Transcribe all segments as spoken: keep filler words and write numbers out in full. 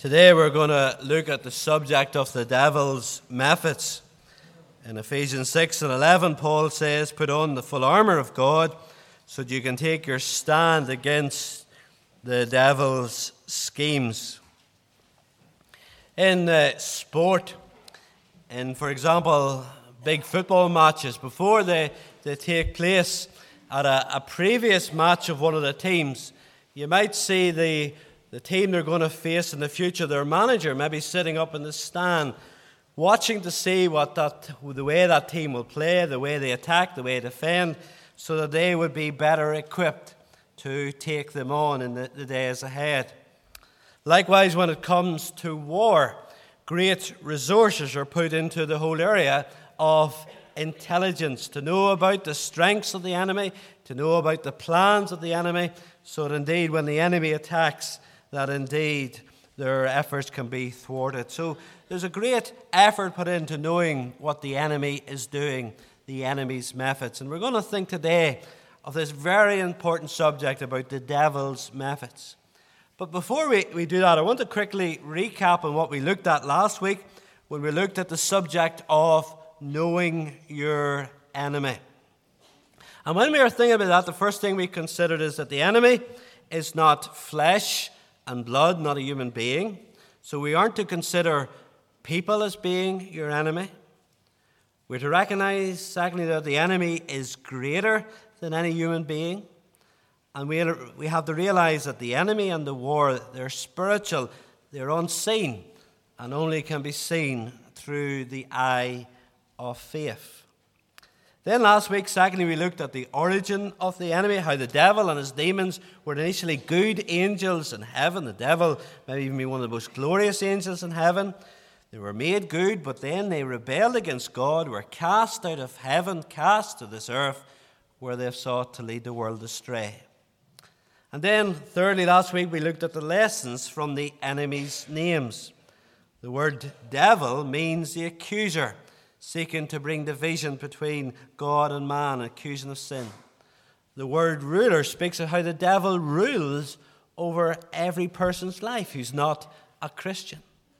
Today we're going to look at the subject of the devil's methods. In Ephesians six and eleven, Paul says, "Put on the full armor of God so that you can take your stand against the devil's schemes." In uh, sport, in, for example, big football matches, before they, they take place at a, a previous match of one of the teams, you might see the The team they're going to face in the future, their manager maybe sitting up in the stand, watching to see what that, the way that team will play, the way they attack, the way they defend, so that they would be better equipped to take them on in the, the days ahead. Likewise, when it comes to war, great resources are put into the whole area of intelligence, to know about the strengths of the enemy, to know about the plans of the enemy, so that indeed when the enemy attacks, that indeed their efforts can be thwarted. So there's a great effort put into knowing what the enemy is doing, the enemy's methods. And we're going to think today of this very important subject about the devil's methods. But before we, we do that, I want to quickly recap on what we looked at last week when we looked at the subject of knowing your enemy. And when we were thinking about that, the first thing we considered is that the enemy is not flesh and blood, not a human being. So we aren't to consider people as being your enemy. We're to recognize, secondly, that the enemy is greater than any human being. And we, we have to realize that the enemy and the war, they're spiritual, they're unseen, and only can be seen through the eye of faith. Then last week, secondly, we looked at the origin of the enemy, how the devil and his demons were initially good angels in heaven. The devil may even be one of the most glorious angels in heaven. They were made good, but then they rebelled against God, were cast out of heaven, cast to this earth, where they've sought to lead the world astray. And then, thirdly, last week, we looked at the lessons from the enemy's names. The word devil means the accuser, seeking to bring division between God and man, accusing of sin. The word ruler speaks of how the devil rules over every person's life who's not a Christian.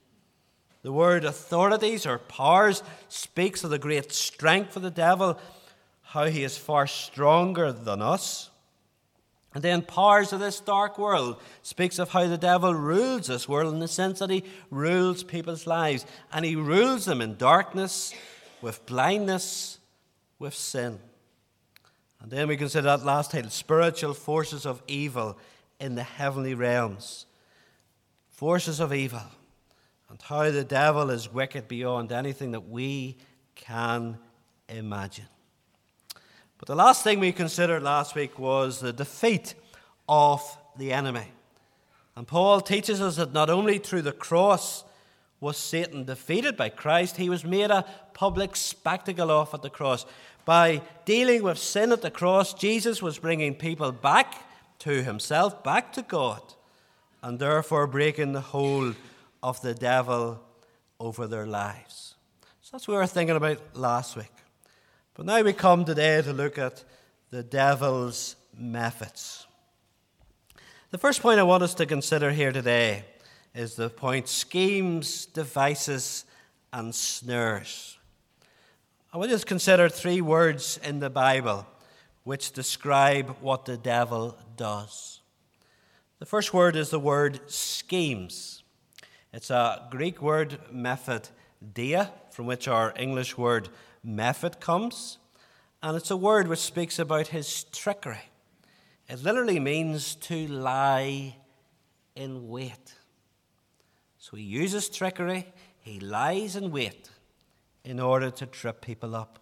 The word authorities or powers speaks of the great strength of the devil, how he is far stronger than us. And then powers of this dark world speaks of how the devil rules this world in the sense that he rules people's lives. And he rules them in darkness, with blindness, with sin. And then we consider that last title, spiritual forces of evil in the heavenly realms. Forces of evil. And how the devil is wicked beyond anything that we can imagine. But the last thing we considered last week was the defeat of the enemy. And Paul teaches us that not only through the cross was Satan defeated by Christ, he was made a public spectacle of at the cross. By dealing with sin at the cross, Jesus was bringing people back to himself, back to God, and therefore breaking the hold of the devil over their lives. So that's what we were thinking about last week. But now we come today to look at the devil's methods. The first point I want us to consider here today is the point schemes, devices, and snares. I want you to consider three words in the Bible which describe what the devil does. The first word is the word schemes. It's a Greek word, methodia, from which our English word method comes. And it's a word which speaks about his trickery. It literally means to lie in wait. So he uses trickery, he lies in wait in order to trip people up.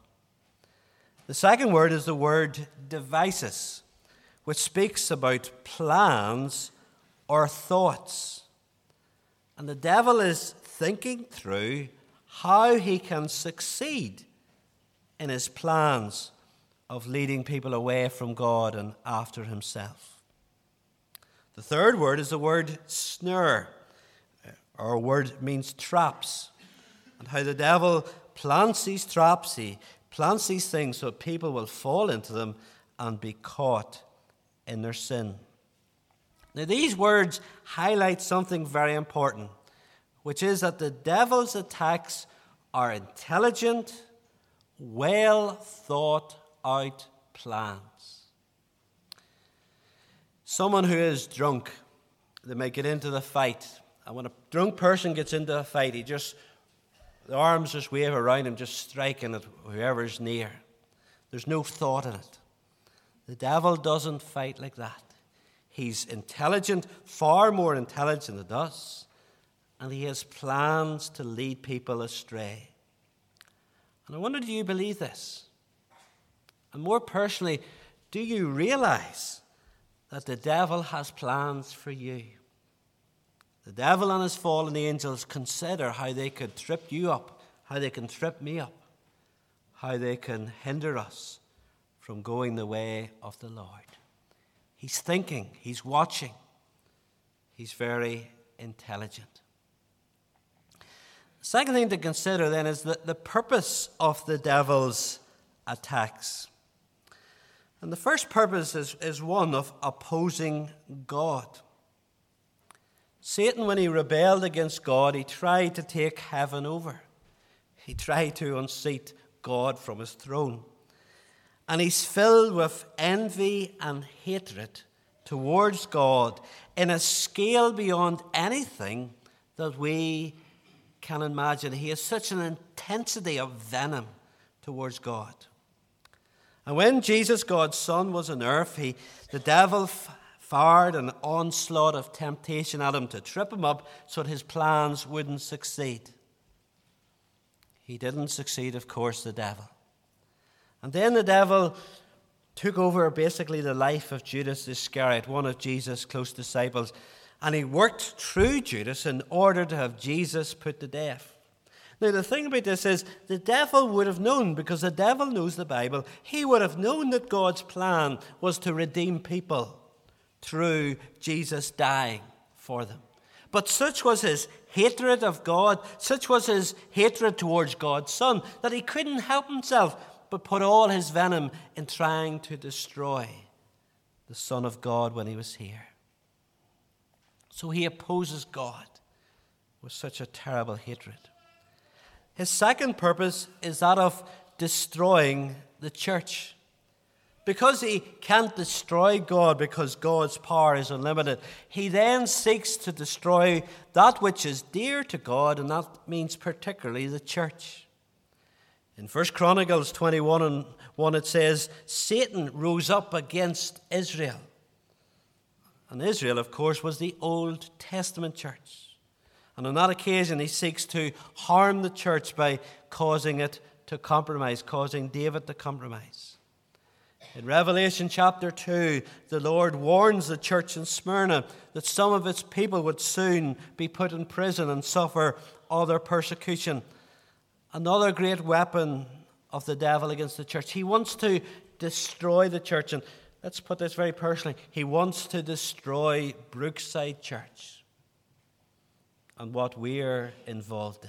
The second word is the word devices, which speaks about plans or thoughts. And the devil is thinking through how he can succeed in his plans of leading people away from God and after himself. The third word is the word snare. Our word means traps, and how the devil plants these traps, he plants these things so people will fall into them and be caught in their sin. Now, these words highlight something very important. which is that the devil's attacks are intelligent, well thought out plans. Someone who is drunk, they may get into the fight. And when a drunk person gets into a fight, he just, the arms just wave around him, just striking at whoever's near. There's no thought in it. The devil doesn't fight like that. He's intelligent, far more intelligent than us, and he has plans to lead people astray. And I wonder, do you believe this? And more personally, do you realize that the devil has plans for you? The devil and his fallen angels consider how they could trip you up, how they can trip me up, how they can hinder us from going the way of the Lord. He's thinking, he's watching, he's very intelligent. The second thing to consider then is the, the purpose of the devil's attacks. And the first purpose is, is one of opposing God. Satan, when he rebelled against God, he tried to take heaven over. He tried to unseat God from his throne. And he's filled with envy and hatred towards God in a scale beyond anything that we can imagine. He has such an intensity of venom towards God. And when Jesus, God's Son, was on earth, he, the devil f- fired an onslaught of temptation at him to trip him up so that his plans wouldn't succeed. He didn't succeed, of course, the devil. And then the devil took over basically the life of Judas Iscariot, one of Jesus' close disciples, and he worked through Judas in order to have Jesus put to death. Now, the thing about this is the devil would have known, because the devil knows the Bible, he would have known that God's plan was to redeem people through Jesus dying for them. But such was his hatred of God, such was his hatred towards God's Son, that he couldn't help himself but put all his venom in trying to destroy the Son of God when he was here. So he opposes God with such a terrible hatred. His second purpose is that of destroying the church. Because he can't destroy God because God's power is unlimited, he then seeks to destroy that which is dear to God, and that means particularly the church. In First Chronicles twenty-one and one it says, Satan rose up against Israel. And Israel, of course, was the Old Testament church. And on that occasion he seeks to harm the church by causing it to compromise, causing David to compromise. In Revelation chapter two, the Lord warns the church in Smyrna that some of its people would soon be put in prison and suffer other persecution. Another great weapon of the devil against the church. He wants to destroy the church. And let's put this very personally. He wants to destroy Brookside Church and what we're involved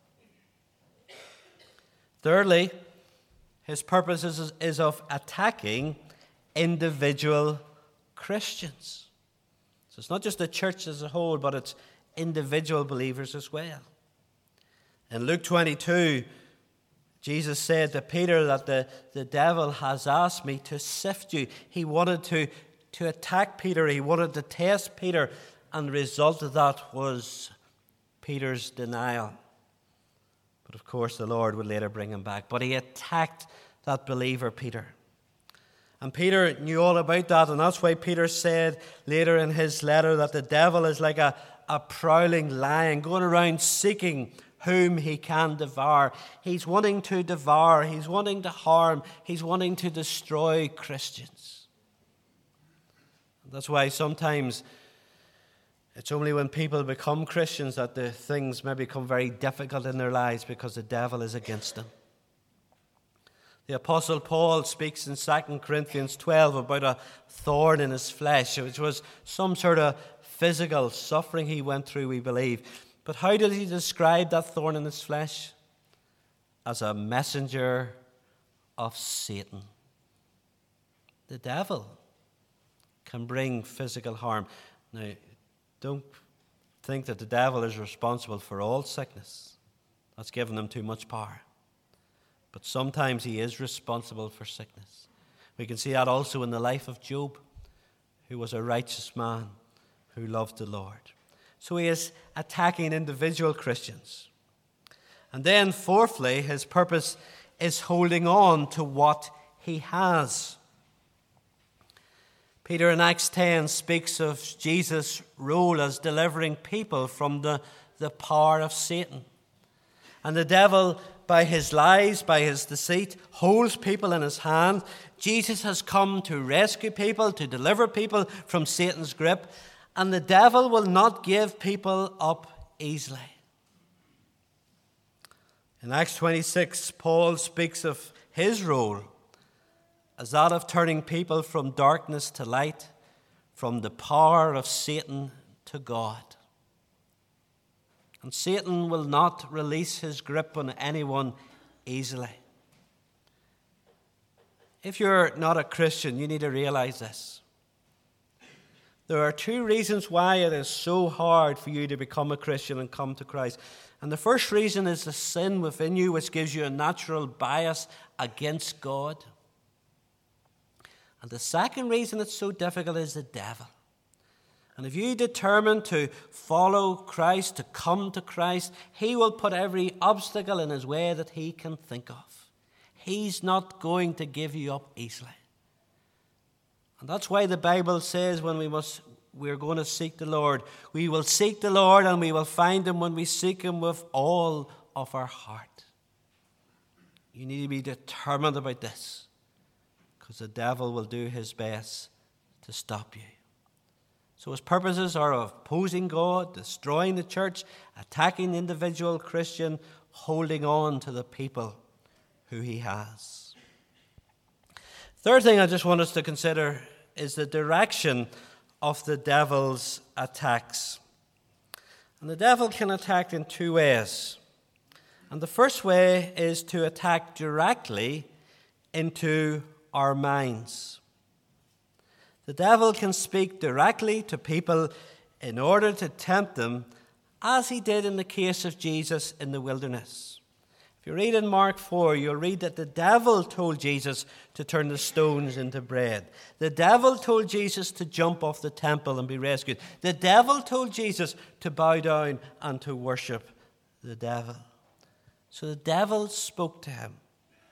in. Thirdly, his purpose is, is of attacking individual Christians. So it's not just the church as a whole, but it's individual believers as well. In Luke twenty-two, Jesus said to Peter that the, the devil has asked me to sift you. He wanted to, to attack Peter. He wanted to test Peter. And the result of that was Peter's denial. But of course, the Lord would later bring him back. But he attacked that believer, Peter. And Peter knew all about that. And that's why Peter said later in his letter that the devil is like a, a prowling lion going around seeking whom he can devour. He's wanting to devour. He's wanting to harm. He's wanting to destroy Christians. That's why sometimes it's only when people become Christians that the things may become very difficult in their lives, because the devil is against them. The Apostle Paul speaks in Second Corinthians twelve about a thorn in his flesh, which was some sort of physical suffering he went through, we believe. But how did he describe that thorn in his flesh? As a messenger of Satan. The devil can bring physical harm. Now, don't think that the devil is responsible for all sickness. That's given him too much power. But sometimes he is responsible for sickness. We can see that also in the life of Job, who was a righteous man who loved the Lord. So he is attacking individual Christians. And then fourthly, his purpose is holding on to what he has. Peter in Acts ten speaks of Jesus' role as delivering people from the, the power of Satan. And the devil, by his lies, by his deceit, holds people in his hand. Jesus has come to rescue people, to deliver people from Satan's grip. And the devil will not give people up easily. In Acts twenty-six, Paul speaks of his role as that of turning people from darkness to light, from the power of Satan to God. And Satan will not release his grip on anyone easily. If you're not a Christian, you need to realize this. There are two reasons why it is so hard for you to become a Christian and come to Christ. And the first reason is the sin within you, which gives you a natural bias against God. And the second reason it's so difficult is the devil. And if you determine to follow Christ, to come to Christ, he will put every obstacle in his way that he can think of. He's not going to give you up easily. And that's why the Bible says when we must, we're going to seek the Lord, we will seek the Lord and we will find him when we seek him with all of our heart. You need to be determined about this, because the devil will do his best to stop you. So his purposes are of opposing God, destroying the church, attacking the individual Christian, holding on to the people who he has. Third thing I just want us to consider is the direction of the devil's attacks. And the devil can attack in two ways. And the first way is to attack directly into our minds. The devil can speak directly to people in order to tempt them, as he did in the case of Jesus in the wilderness. If you read in Mark four, you'll read that the devil told Jesus to turn the stones into bread. The devil told Jesus to jump off the temple and be rescued. The devil told Jesus to bow down and to worship the devil. So the devil spoke to him.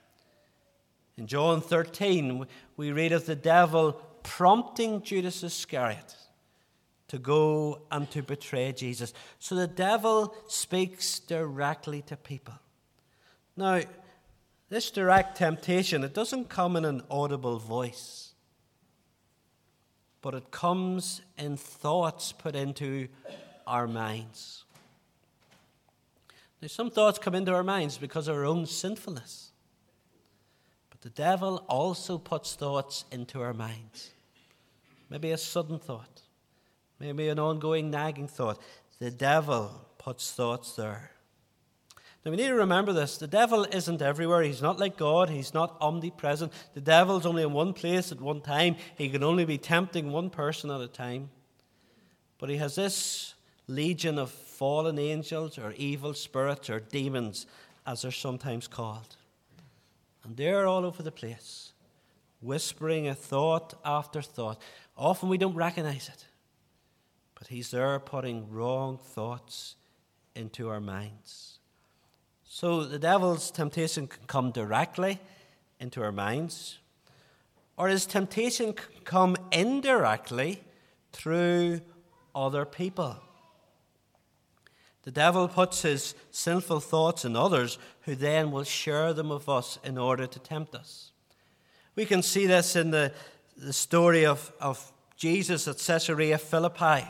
In John thirteen, we read of the devil prompting Judas Iscariot to go and to betray Jesus. So the devil speaks directly to people. Now, this direct temptation, it doesn't come in an audible voice, but it comes in thoughts put into our minds. Now, some thoughts come into our minds because of our own sinfulness. The devil also puts thoughts into our minds. Maybe a sudden thought. Maybe an ongoing nagging thought. The devil puts thoughts there. Now we need to remember this. The devil isn't everywhere. He's not like God. He's not omnipresent. The devil's only in one place at one time. He can only be tempting one person at a time. But he has this legion of fallen angels or evil spirits or demons, as they're sometimes called. And they're all over the place, whispering a thought after thought. Often we don't recognize it, but he's there putting wrong thoughts into our minds. So the devil's temptation can come directly into our minds, or his temptation can come indirectly through other people. The devil puts his sinful thoughts in others, who then will share them with us in order to tempt us. We can see this in the, the story of, of Jesus at Caesarea Philippi.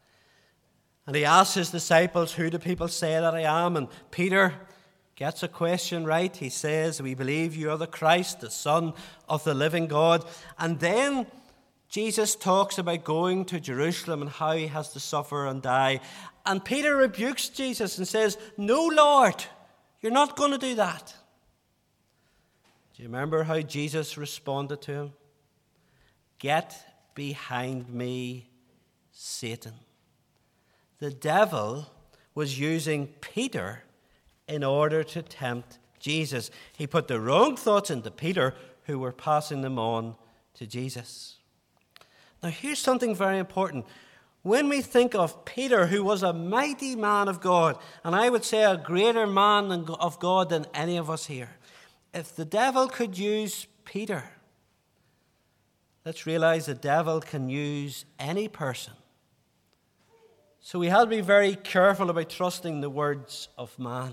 And he asks his disciples, who do people say that I am? And Peter gets a question right. He says, we believe you are the Christ, the Son of the living God. And then Jesus talks about going to Jerusalem and how he has to suffer and die. And Peter rebukes Jesus and says, no, Lord, you're not going to do that. Do you remember how Jesus responded to him? Get behind me, Satan. the devil was using Peter in order to tempt Jesus. He put the wrong thoughts into Peter, who were passing them on to Jesus. Now, here's something very important. When we think of Peter, who was a mighty man of God, and I would say a greater man of God than any of us here, if the devil could use Peter, let's realize the devil can use any person. So we have to be very careful about trusting the words of man.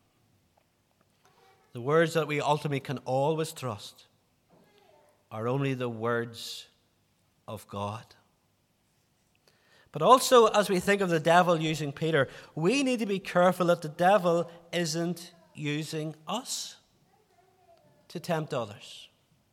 The words that we ultimately can always trust are only the words of God. But also, as we think of the devil using Peter, we need to be careful that the devil isn't using us to tempt others.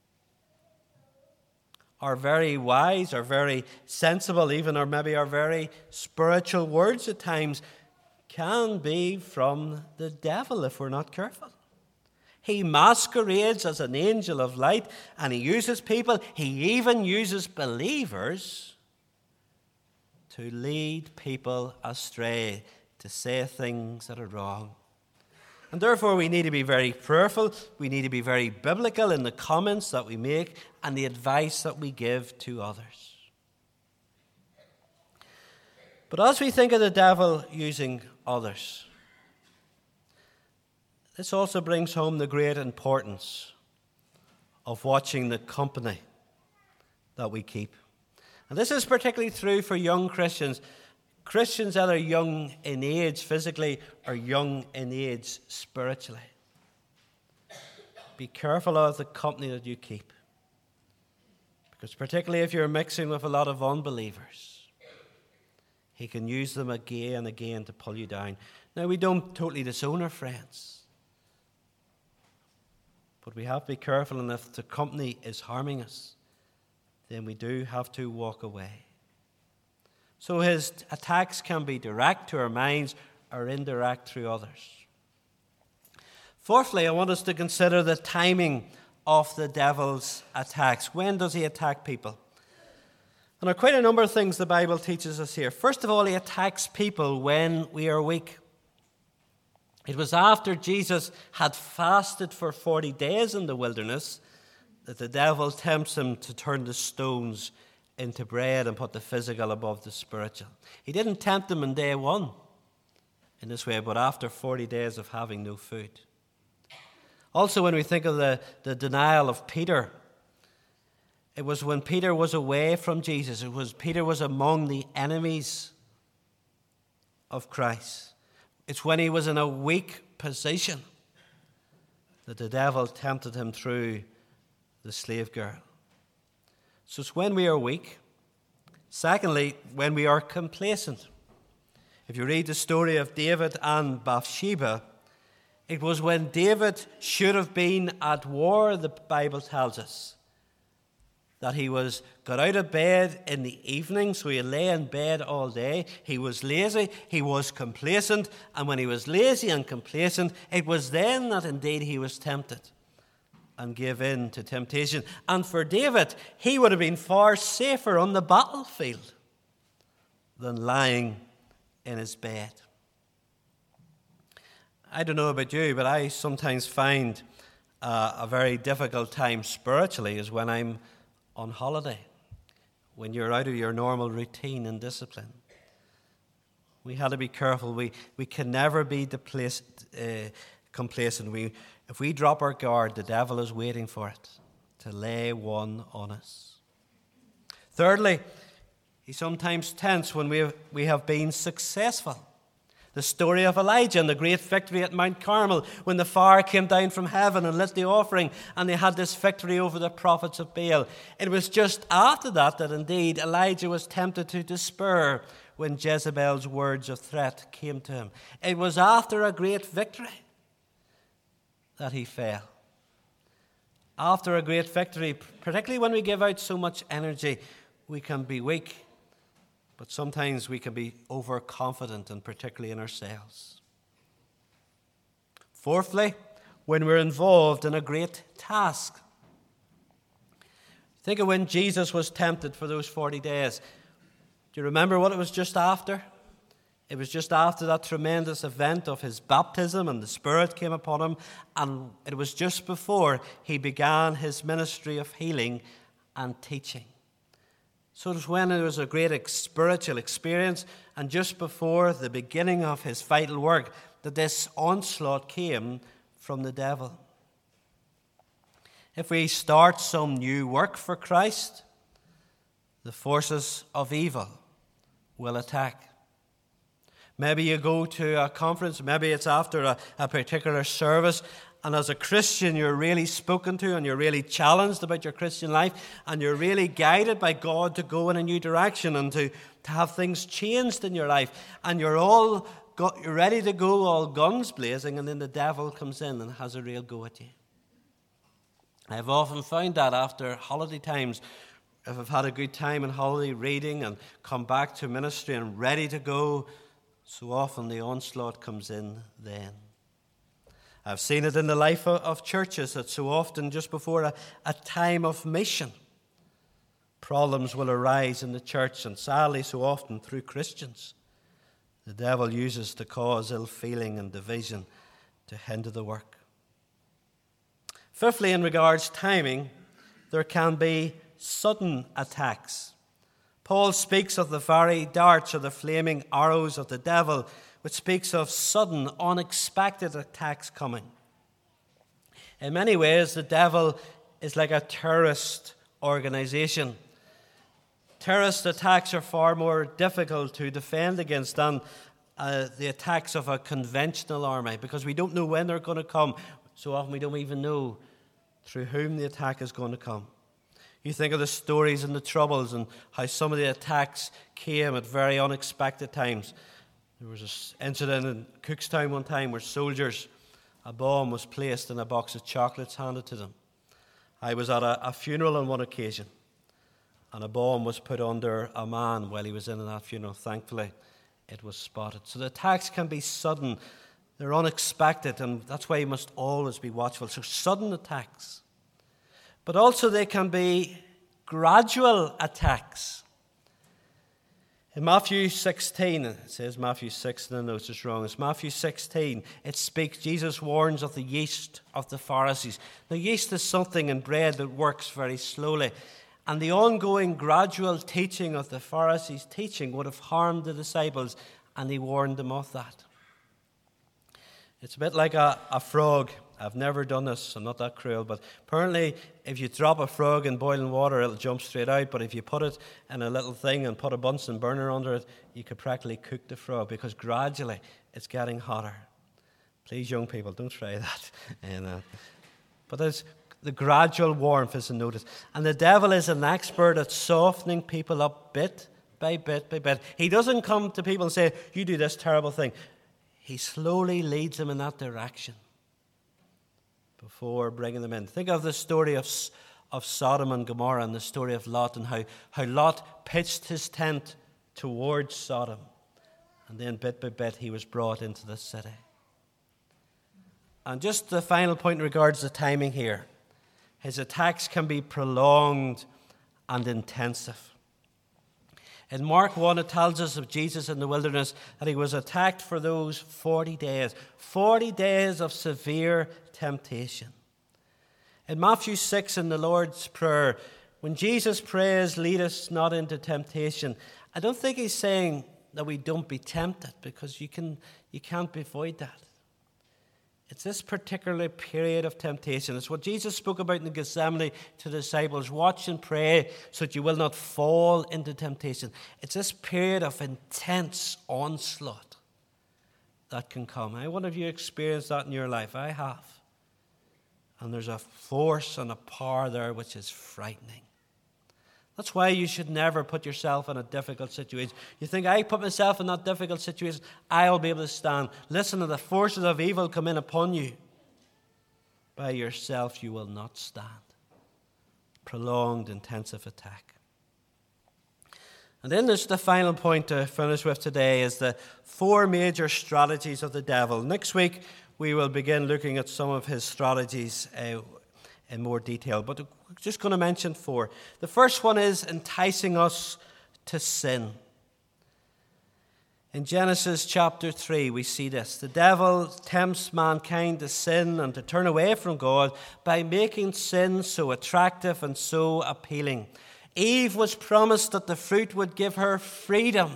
Our very wise, our very sensible, even or maybe our very spiritual words at times can be from the devil if we're not careful. He masquerades as an angel of light, and he uses people, he even uses believers to lead people astray, to say things that are wrong. And therefore we need to be very prayerful, we need to be very biblical in the comments that we make and the advice that we give to others. But as we think of the devil using others, this also brings home the great importance of watching the company that we keep. And this is particularly true for young Christians. Christians that are young in age physically or young in age spiritually. Be careful of the company that you keep. Because particularly if you're mixing with a lot of unbelievers, he can use them again and again to pull you down. Now, we don't totally disown our friends. But we have to be careful, and if the company is harming us, then we do have to walk away. So his attacks can be direct to our minds or indirect through others. Fourthly, I want us to consider the timing of the devil's attacks. When does he attack people? And there are quite a number of things the Bible teaches us here. First of all, he attacks people when we are weak. It was after Jesus had fasted for forty days in the wilderness that the devil tempts him to turn the stones into bread and put the physical above the spiritual. He didn't tempt him on day one in this way, but after forty days of having no food. Also, when we think of the, the denial of Peter, it was when Peter was away from Jesus. It was Peter was among the enemies of Christ. It's when he was in a weak position that the devil tempted him through the slave girl. So it's when we are weak. Secondly, when we are complacent. If you read the story of David and Bathsheba, it was when David should have been at war, the Bible tells us, that he was got out of bed in the evening, so he lay in bed all day. He was lazy, he was complacent, and when he was lazy and complacent, it was then that indeed he was tempted and gave in to temptation. And for David, he would have been far safer on the battlefield than lying in his bed. I don't know about you, but I sometimes find uh, a very difficult time spiritually is when I'm on holiday, when you're out of your normal routine and discipline. We have to be careful. We, we can never be deplace, uh, complacent. We, if we drop our guard, the devil is waiting for it to lay one on us. Thirdly, he sometimes tempts when we have, we have been successful. The story of Elijah and the great victory at Mount Carmel when the fire came down from heaven and lit the offering and they had this victory over the prophets of Baal. It was just after that that indeed Elijah was tempted to despair when Jezebel's words of threat came to him. It was after a great victory that he fell. After a great victory, particularly when we give out so much energy, we can be weak. But sometimes we can be overconfident, and particularly in ourselves. Fourthly, when we're involved in a great task. Think of when Jesus was tempted for those forty days. Do you remember what it was just after? It was just after that tremendous event of his baptism and the Spirit came upon him, and it was just before he began his ministry of healing and teaching. So it was when there was a great spiritual experience, and just before the beginning of his vital work, that this onslaught came from the devil. If we start some new work for Christ, the forces of evil will attack. Maybe you go to a conference, maybe it's after a, a particular service, and as a Christian you're really spoken to and you're really challenged about your Christian life, and you're really guided by God to go in a new direction and to, to have things changed in your life, and you're all got, you're ready to go, all guns blazing, and then the devil comes in and has a real go at you. I've often found that after holiday times, if I've had a good time in holiday reading and come back to ministry and ready to go, so often the onslaught comes in then. I've seen it in the life of, of churches that so often just before a, a time of mission, problems will arise in the church, and sadly so often through Christians. The devil uses to cause ill feeling and division to hinder the work. Fifthly, in regards to timing, there can be sudden attacks. Paul speaks of the very darts or the flaming arrows of the devil, which speaks of sudden, unexpected attacks coming. In many ways, the devil is like a terrorist organization. Terrorist attacks are far more difficult to defend against than uh, the attacks of a conventional army, because we don't know when they're going to come. So often we don't even know through whom the attack is going to come. You think of the stories and the troubles and how some of the attacks came at very unexpected times. There was an incident in Cookstown one time where soldiers, a bomb was placed in a box of chocolates handed to them. I was at a, a funeral on one occasion, and a bomb was put under a man while he was in that funeral. Thankfully, it was spotted. So the attacks can be sudden. They're unexpected, and that's why you must always be watchful. So sudden attacks. But also they can be gradual attacks. In Matthew sixteen, it says Matthew six in the notes, it's wrong. It's Matthew sixteen. It speaks, Jesus warns of the yeast of the Pharisees. Now, yeast is something in bread that works very slowly. And the ongoing gradual teaching of the Pharisees' teaching would have harmed the disciples, and he warned them of that. It's a bit like a, a frog. I've never done this, I'm not that cruel, but apparently if you drop a frog in boiling water, it'll jump straight out, but if you put it in a little thing and put a Bunsen burner under it, you could practically cook the frog, because gradually it's getting hotter. Please, young people, don't try that. and, uh, but there's the gradual warmth is a notice. And the devil is an expert at softening people up bit by bit by bit. He doesn't come to people and say, you do this terrible thing. He slowly leads them in that direction before bringing them in. Think of the story of, of Sodom and Gomorrah and the story of Lot, and how, how Lot pitched his tent towards Sodom. And then bit by bit he was brought into the city. And just the final point in regards to timing here. His attacks can be prolonged and intensive. In Mark one, it tells us of Jesus in the wilderness that he was attacked for those forty days. forty days of severe temptation. In Matthew six, in the Lord's Prayer, when Jesus prays, lead us not into temptation, I don't think he's saying that we don't be tempted, because you, can, you can't avoid that. It's this particular period of temptation. It's what Jesus spoke about in Gethsemane to the disciples. Watch and pray so that you will not fall into temptation. It's this period of intense onslaught that can come. I wonder if you experienced that in your life. I have. And there's a force and a power there which is frightening. That's why you should never put yourself in a difficult situation. You think, I put myself in that difficult situation, I'll be able to stand. Listen, to the forces of evil come in upon you. By yourself you will not stand. Prolonged, intensive attack. And then there's the final point to finish with today, is the four major strategies of the devil. Next week we will begin looking at some of his strategies uh, in more detail, but we're just going to mention four. The first one is enticing us to sin. In Genesis chapter three, we see this. The devil tempts mankind to sin and to turn away from God by making sin so attractive and so appealing. Eve was promised that the fruit would give her freedom.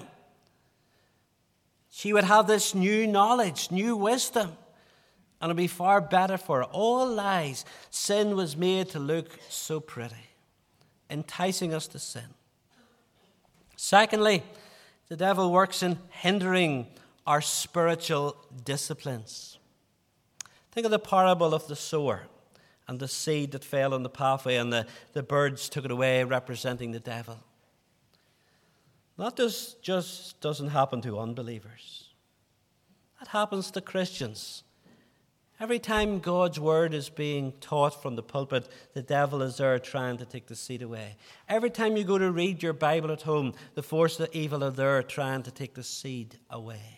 She would have this new knowledge, new wisdom, and it would be far better for her. All lies. Sin was made to look so pretty, enticing us to sin. Secondly, the devil works in hindering our spiritual disciplines. Think of the parable of the sower and the seed that fell on the pathway, and the, the birds took it away, representing the devil. That just, just doesn't happen to unbelievers. That happens to Christians. Every time God's word is being taught from the pulpit, the devil is there trying to take the seed away. Every time you go to read your Bible at home, the forces of evil are there trying to take the seed away.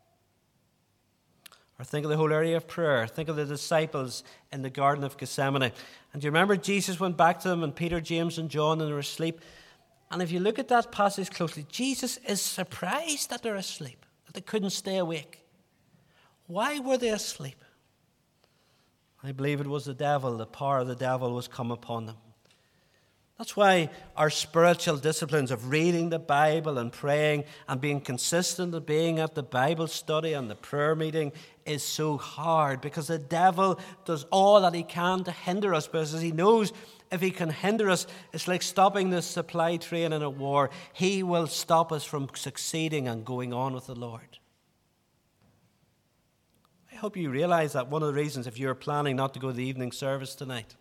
Or think of the whole area of prayer. Think of the disciples in the Garden of Gethsemane. And do you remember Jesus went back to them, and Peter, James, and John, and they were asleep? And if you look at that passage closely, Jesus is surprised that they're asleep, that they couldn't stay awake. Why were they asleep? I believe it was the devil. The power of the devil was come upon them. That's why our spiritual disciplines of reading the Bible and praying and being consistent and being at the Bible study and the prayer meeting is so hard, because the devil does all that he can to hinder us, because he knows if he can hinder us, it's like stopping the supply train in a war. He will stop us from succeeding and going on with the Lord. I hope you realize that one of the reasons, if you're planning not to go to the evening service tonight,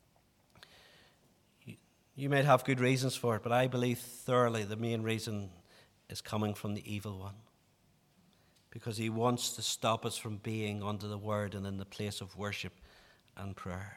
you, you might have good reasons for it, but I believe thoroughly the main reason is coming from the evil one, because he wants to stop us from being under the word and in the place of worship and prayer.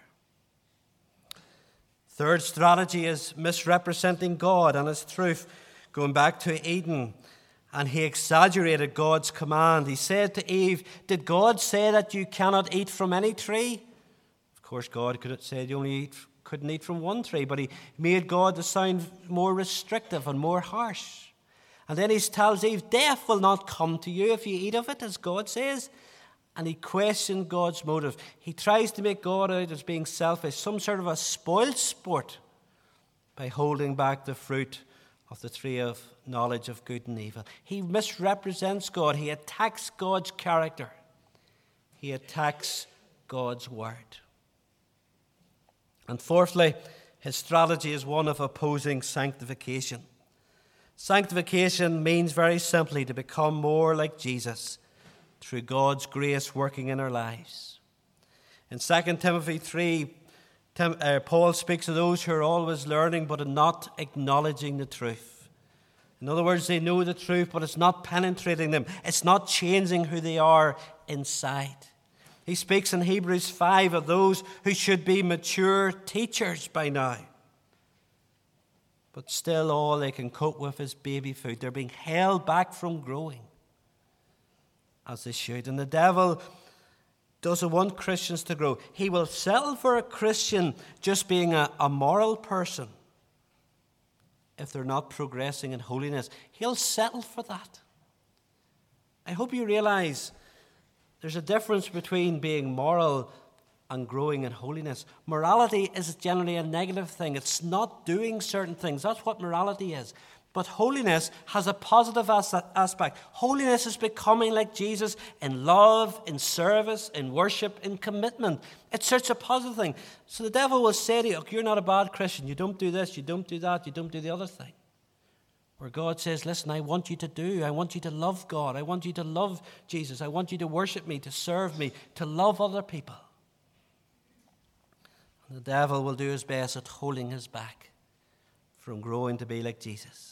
Third strategy is misrepresenting God and his truth. Going back to Eden, and he exaggerated God's command. He said to Eve, did God say that you cannot eat from any tree? Of course, God could have said you only eat, couldn't eat from one tree, but he made God to sound more restrictive and more harsh. And then he tells Eve, death will not come to you if you eat of it, as God says. And he questioned God's motive. He tries to make God out as being selfish, some sort of a spoiled sport, by holding back the fruit of the tree of knowledge of good and evil. He misrepresents God. He attacks God's character. He attacks God's word. And fourthly, his strategy is one of opposing sanctification. Sanctification means very simply to become more like Jesus through God's grace working in our lives. In Second Timothy three, Tim, uh, Paul speaks of those who are always learning but are not acknowledging the truth. In other words, they know the truth, but it's not penetrating them. It's not changing who they are inside. He speaks in Hebrews five of those who should be mature teachers by now. But still all they can cope with is baby food. They're being held back from growing as they should. And the devil doesn't want Christians to grow. He will settle for a Christian just being a, a moral person if they're not progressing in holiness. He'll settle for that. I hope you realize there's a difference between being moral and growing in holiness. Morality is generally a negative thing. It's not doing certain things. That's what morality is. But holiness has a positive as- aspect. Holiness is becoming like Jesus in love, in service, in worship, in commitment. It's such a positive thing. So the devil will say to you, "Look, you're not a bad Christian. You don't do this, you don't do that, you don't do the other thing." Where God says, listen, I want you to do. I want you to love God. I want you to love Jesus. I want you to worship me, to serve me, to love other people. And the devil will do his best at holding us back from growing to be like Jesus.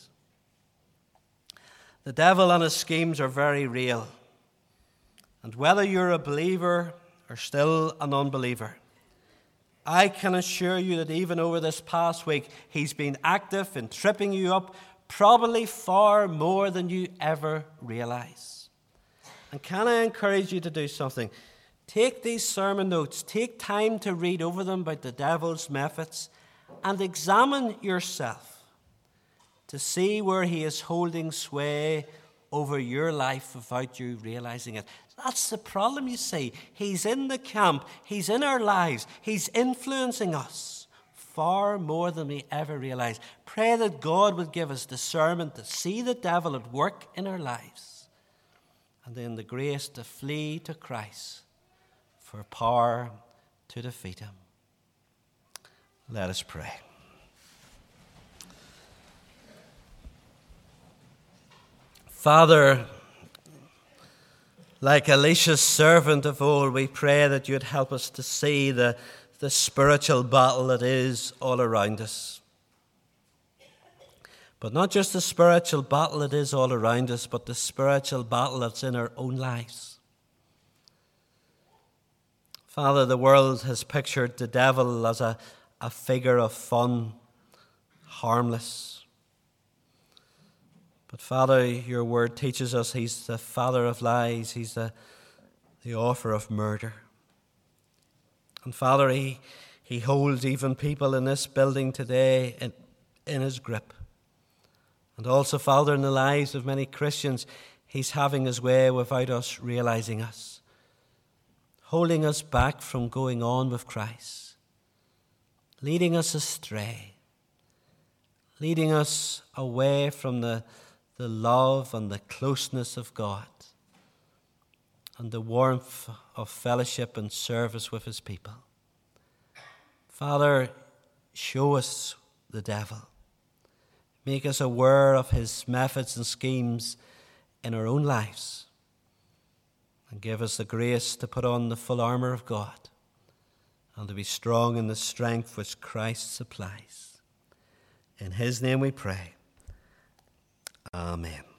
The devil and his schemes are very real. And whether you're a believer or still an unbeliever, I can assure you that even over this past week, he's been active in tripping you up, probably far more than you ever realize. And can I encourage you to do something? Take these sermon notes, take time to read over them about the devil's methods, and examine yourself to see where he is holding sway over your life without you realizing it. That's the problem, you see. He's in the camp. He's in our lives. He's influencing us far more than we ever realize. Pray that God would give us discernment to see the devil at work in our lives, and then the grace to flee to Christ for power to defeat him. Let us pray. Father, like Elisha's servant of old, we pray that you'd help us to see the, the spiritual battle that is all around us. But not just the spiritual battle that is all around us, but the spiritual battle that's in our own lives. Father, the world has pictured the devil as a, a figure of fun, harmless. But Father, your word teaches us he's the father of lies. He's the, the author of murder. And Father, he, he holds even people in this building today in, in his grip. And also, Father, in the lives of many Christians, he's having his way without us realizing us, holding us back from going on with Christ, leading us astray, leading us away from the the love and the closeness of God and the warmth of fellowship and service with his people. Father, show us the devil. Make us aware of his methods and schemes in our own lives, and give us the grace to put on the full armor of God and to be strong in the strength which Christ supplies. In his name we pray. Amen.